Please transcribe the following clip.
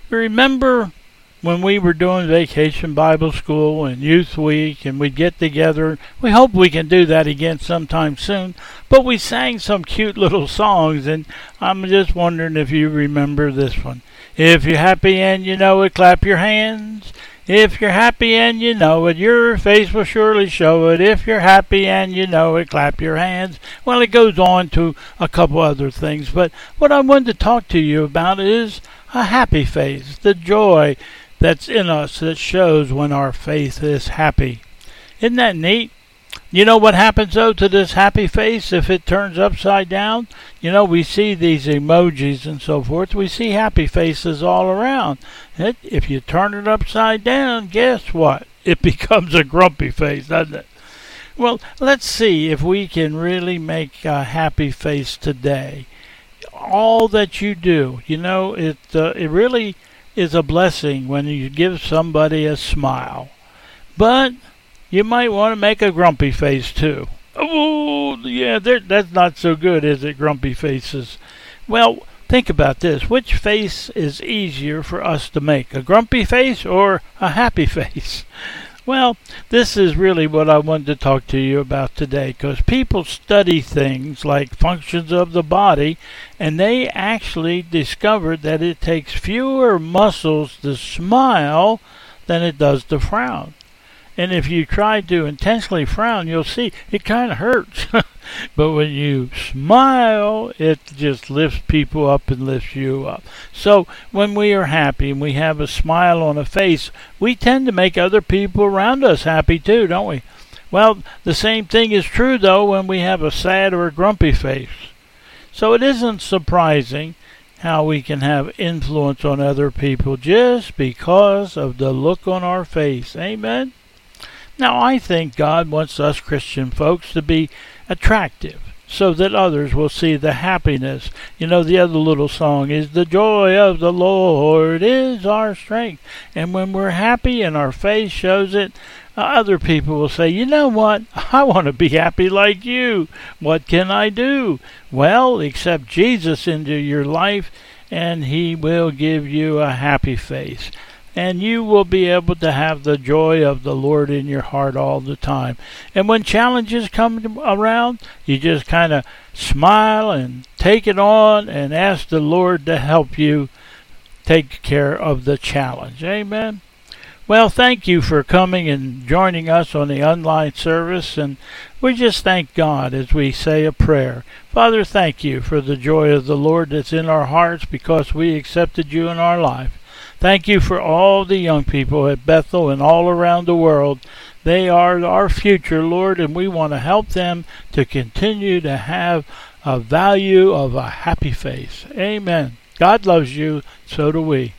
Remember when we were doing Vacation Bible School and Youth Week and we'd get together? We hope we can do that again sometime soon. But we sang some cute little songs, and I'm just wondering if you remember this one. If you're happy and you know it, clap your hands. If you're happy and you know it, your face will surely show it. If you're happy and you know it, clap your hands. Well, it goes on to a couple other things, but what I wanted to talk to you about is a happy face, the joy that's in us that shows when our faith is happy. Isn't that neat? You know what happens, though, to this happy face if it turns upside down? You know, we see these emojis and so forth. We see happy faces all around. If you turn it upside down, guess what? It becomes a grumpy face, doesn't it? Well, let's see if we can really make a happy face today. All that you do, you know, it really is a blessing when you give somebody a smile. But you might want to make a grumpy face too. Oh, yeah, that's not so good, is it, grumpy faces? Well, think about this. Which face is easier for us to make, a grumpy face or a happy face? Well, this is really what I wanted to talk to you about today, because people study things like functions of the body, and they actually discovered that it takes fewer muscles to smile than it does to frown. And if you try to intentionally frown, you'll see it kind of hurts. But when you smile, it just lifts people up and lifts you up. So when we are happy and we have a smile on a face, we tend to make other people around us happy too, don't we? Well, the same thing is true, though, when we have a sad or a grumpy face. So it isn't surprising how we can have influence on other people just because of the look on our face. Amen? Now, I think God wants us Christian folks to be attractive so that others will see the happiness. You know, the other little song is, "The joy of the Lord is our strength." And when we're happy and our face shows it, other people will say, "You know what? I want to be happy like you. What can I do?" Well, accept Jesus into your life and He will give you a happy face. And you will be able to have the joy of the Lord in your heart all the time. And when challenges come around, you just kind of smile and take it on and ask the Lord to help you take care of the challenge. Amen? Well, thank you for coming and joining us on the online service. And we just thank God as we say a prayer. Father, thank you for the joy of the Lord that's in our hearts because we accepted you in our life. Thank you for all the young people at Bethel and all around the world. They are our future, Lord, and we want to help them to continue to have a value of a happy face. Amen. God loves you, so do we.